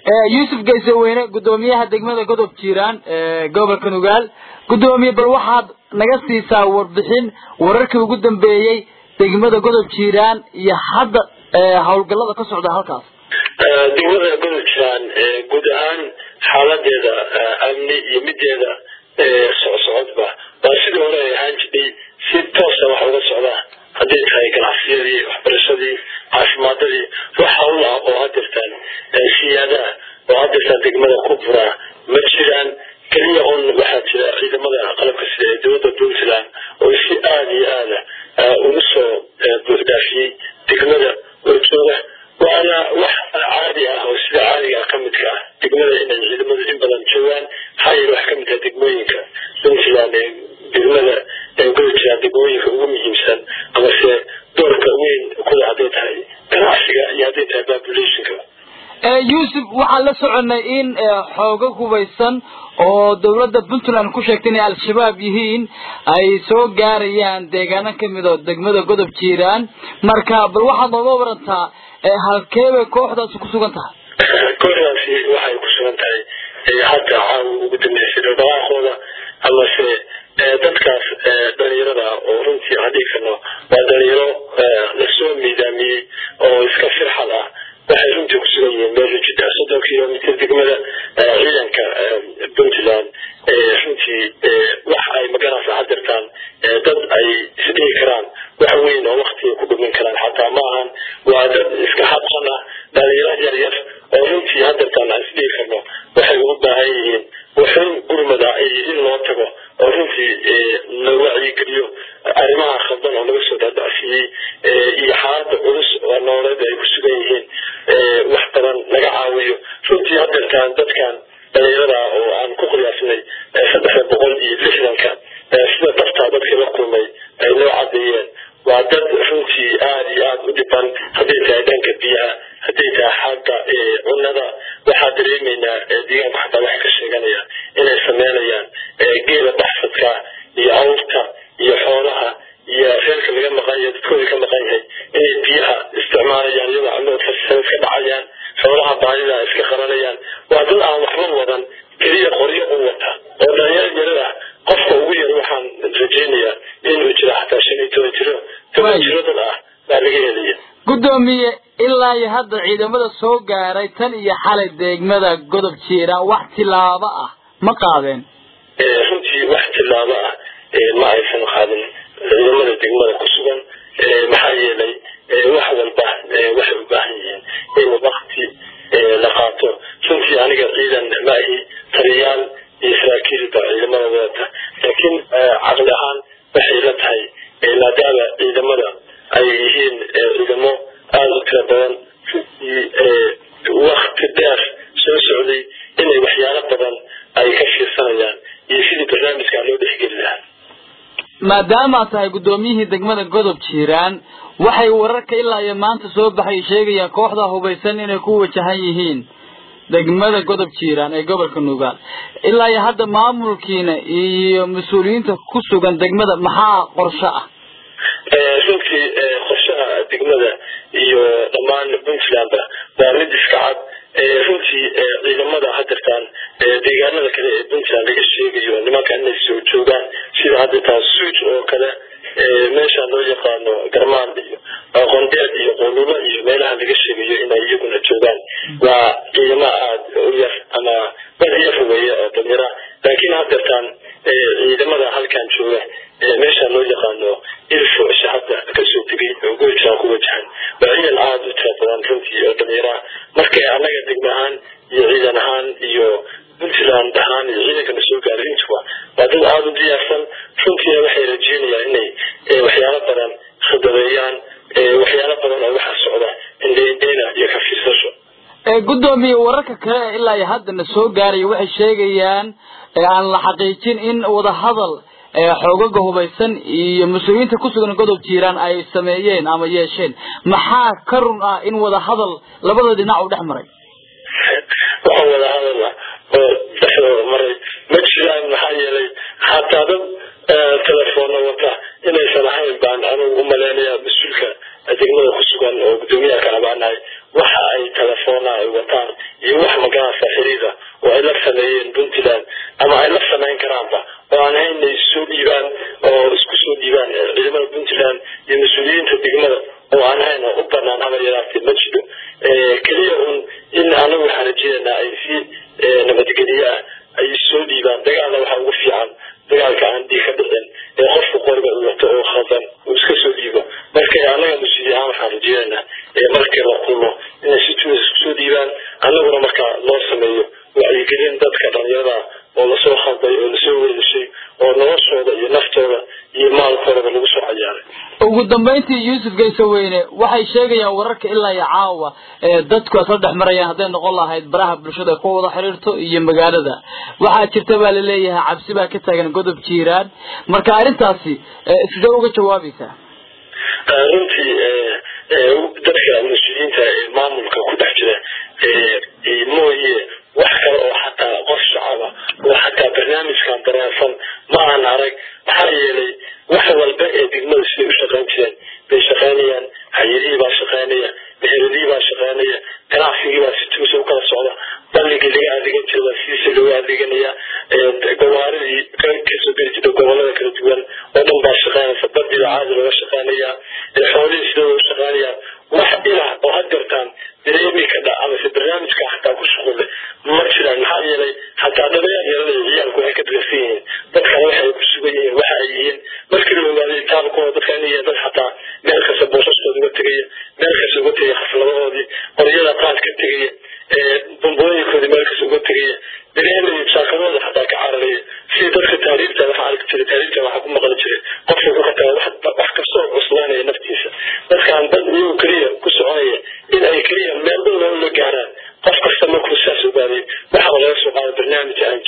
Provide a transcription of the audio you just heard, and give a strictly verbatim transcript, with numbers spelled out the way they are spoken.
يوسف جيسوينه قدوميها دقمة قدوب جيران قبل كنوغال قدومي بالواحد نقصي ساور بحين وركب قدام بيجي دقمة قدوب جيران يحد هول قلة كسر ده هالكاس دقمة قدوب جيران قدام حالات هذا أمني يمد هذا صعود به بس ده ولا هنجدي ستة سبعة ولا سبعة هذه هاي كلاسية وحبرشة عاصمتي وحول وهذا سيادة وهذا دقمة كبرى مثلاً كليهن واحد إذا ماذا قلب كسر دولة بنتلان وفي آلي آلة ونصو بهدافي دقمة ورجوله وأنا واحد عادي أو سلا عادي أقمتك دقمة إن إذا ماذا إن بدن جوان هاي روح كمتك دقمينك بنتلان دقمة قلت دقمينك ومي إنسان أما سي دور كوين كل عادات هاي كان عشقة يعادتها بابليشنك يوسف وحلا سعنا إن حوجك وبيسن oo dawladda Puntland ku sheegtay in al-shabaab yihiin ay soo gaarayaan deegaano kamid ah degmada Godob Jiiraan marka bal waxa nooga warantaa halkeeba kooxdaas ku sugan tahay kooxdaasi waxay ku sugan tahay hadda caaw ugu dambeysay dhaqaaqooda ama se dadkaas dhalinyarada oo runtii adeegano waa dhalinyaro la soo miidaamiyay oo iska firxad ah waxay runtii ku sugan yihiin meel jidda soddon kiiloomitir degmada ciidanka Puntland runtii wax ay magaalada hadirtaan dad ay sidii karaan wax weyn oo waqti ku dhumin karaan xataa ma ahan waa dad iska xadqana dhalinyaro yar yar oo runtii hadirtaan aan sidii karno waxay u baahan yihiin waxay gurmada ay in loo tago oo runtii la wacyi geliyo arrimaha khaldan oo laga soo dhaafiyay iyo xaalada culus oo nololeed ay ku sugan yihiin wax badan laga caawiyo runtii hadirtaan dadkan dhalinyarada oo aan ku qiyaasnay saddex boqol iyo lixdanka sida daftaa dadkii la kulmay ay loo cadeeyeen waa dad runtii aad iyo aad u dhiban hadday tahay dhanka biyaha hadday tahay xagga cunnada waxaa dareemaynaa deegaanka xataa waxay ka sheeganayaan inay sameynayaan geela baxsadka iyo awrta iyo xoolaha iyo reerka laga maqan yahay dadkooda ka maqan yahay inay biyaha isticmaalayaan iyagoo caloodka sabab ka dhacayaan xoolaha baadida iska qaranayaan waa dad aan waxba wadan keliya qoryo u wata oo dhalinyarada qofka ugu yar waxaan rajaynayaa inuu jiro xataa shan iyo toban jiro toban jiro dad ah baa laga helaya gudoomiye ilaa iyo hadda ciidamada soo gaaray tan iyo xalay degmada Godob Jiiraan wax tilaabo ah ma qaadeen runtii wax tilaabo ah ma aysan qaadin ciidamada degmada ku sugan maxaa yeelay wax walba waxay u baahan yihiin in waqti la qaato runtii aniga ciidan ma ahi taliyaal iyo saraakiilda ciidamada wadata laakiin caqli ahaan waxay la tahay maadaama ciidamada ay yihiin ciidamo aada u tira badan waqti dheer soo socday inay waxyaalo badan ay ka fiirsanayaan iyo sidii barnaamijka loo dhexgeli lahaa maadaama tahay gudoomiyihii degmada Godob Jiiraan waxay wararka ilaa iyo maanta soo baxay sheegayaan kooxda hubaysan inay ku wajahan yihiin degmada Godob Jiiraan ee gobolka Nugaal ilaa iyo hadda maamulkiina iyo mas'uuliyiinta ku sugan degmada maxaa qorshe ah runtii qorshaha degmada iyo dhammaan Puntland waa mid iska cad runtii ciidamada hadirtaan deegaanada kale ee Puntland laga sheegayo nimanka inay soo joogaan sida hadirtaan suuj oo kale meesha loo yaqaano garmaan iyo qondeed iyo qoluba iyo meelaha laga sheegayo inay iyaguna joogaan waa ciidamo aad u yar ama badiya fogeeya oo damira laakiin hadirtaan ciidamada halkan jooga meesha loo yaqaano ilfo shacabka ka soo tegay oo gobolka ku wajahan waa ciidan aad u tira badan runtii oo damira markay anaga degmahan iyo ciidan ahaan iyo Puntland ahaan iyo ciidanka soo gaaray intuba waa dad aad u diyaarsan runtii waxay rajeynayaan inay waxyaalo badan khadbeeyaan waxyaalo badan oo waxa socda indheena iyo ka fiirsasho ee gudoomiye wararka kale ilaa iyo hadda soo gaaray waxay sheegayaan aan la xaqiijin in wada hadal xoogaga hubaysan iyo mas'uuliyiinta ku sugan Godob Jiiraan ay sameeyeen ama yeesheen maxaa ka run ah in wada hadal labada dhinac u dhaxmaray waxa wada hadal oo dhaxlo maray ma jiraan maxaa yeelay hataa dad telefoon wata inay salahayn baan anigu maleynaya mas'uulka degmada ku sugan oo gudoomiyaha ka abaanay waxa ay telefoona ay wataan iyo wax magaasa xiriida oo ay la sameeyeen Puntland ama ay la sameyn karaanba oo aan haynay soo dhiibaan oo isku soo dhiibaan ciidamada Puntland iyo mas'uuliyiinta degmada oo aan hayno u banaan ama yaraatay ma jiro ee kaliya un in anagu xarajiina ay si nabadgelyada ay soo dhiibaan dagaal waxa ugu fiican dagaalka aan diiga dhicin ee qofku qoriga uu wato oo khaldan uu iska soo dhiibo marka anaga mas'uuliyiin aan xarajiina ee markii la kulmo in si tuus soo dhiibaan anaguna marka loo sameeyo waxay gelin dadka dhalinyarada oo la soo khalday oo la soo weelisay oo noloshooda iyo naftooda iyo maalkooda lagu soo ciyaaray ugu dambeyntii Yuusuf Geysaweyne waxay sheegayaan wararka ilaa iyo caawa ee dadku asal dhaxmarayaan haday noqon lahayd baraha bulshada ku wada xiriirto iyo magaalada waxa jirta baa la leeyahay cabsi baa ka taagan godob jiiraan marka arintaasi sidoo uga jawaabaysaa runtii dadka mas'uuliyiinta ee maamulka ku dhex jira ee mooye wax kale oo xataa qof shacaba oo xataa barnaamijkan daraasan ma aan arag maxaa yeelay wax walba ee degmada si u shaqayn jireen bay shaqaynayaan hay'adihii baa shaqaynaya meheradii baa shaqaynaya ganacsigii baa si toos u kala socda bandhigii laga adeegan jiray waa si loo adeeganaya gobaaradii kasoo geli jirta gobolada kala duwan oo dhan baa shaqaynaysa badida caadi looga shaqaynaya xoolihii sida loo shaqaynaya wax ilaa oo hadirtaan dareemi ka dhaca ama barnaamijka xataa ku shaqo leh ma jiraan maxaa yeelay xataa dhabayaan yarada ciyaalku waxay ka dirsan yihiin dadka waxay ku sugan yihiin waxa ay yihiin markii la ogaaday taabkooda dadka inay dad xataa meel kasta boosashooda uga tegaya meel kasta uga tegaya xafladahoodii qoryada qaad ka tegaya bambooyinkoodii meel kasta uga tegaya dareemay saakadooda xataa ka cararaya si dadka taariikhda waxa arki jiray taariikhda waxa ku maqan jiray qofka ku qataa wax wax kastoo cuslaanaya naftiisa dadkaan dad iyuu kaliya ku soconaya in ay kaliya meel dhow la gaaraan qof kasta markuu saas ogaaday waxa laga soo qaaday barnaamij aan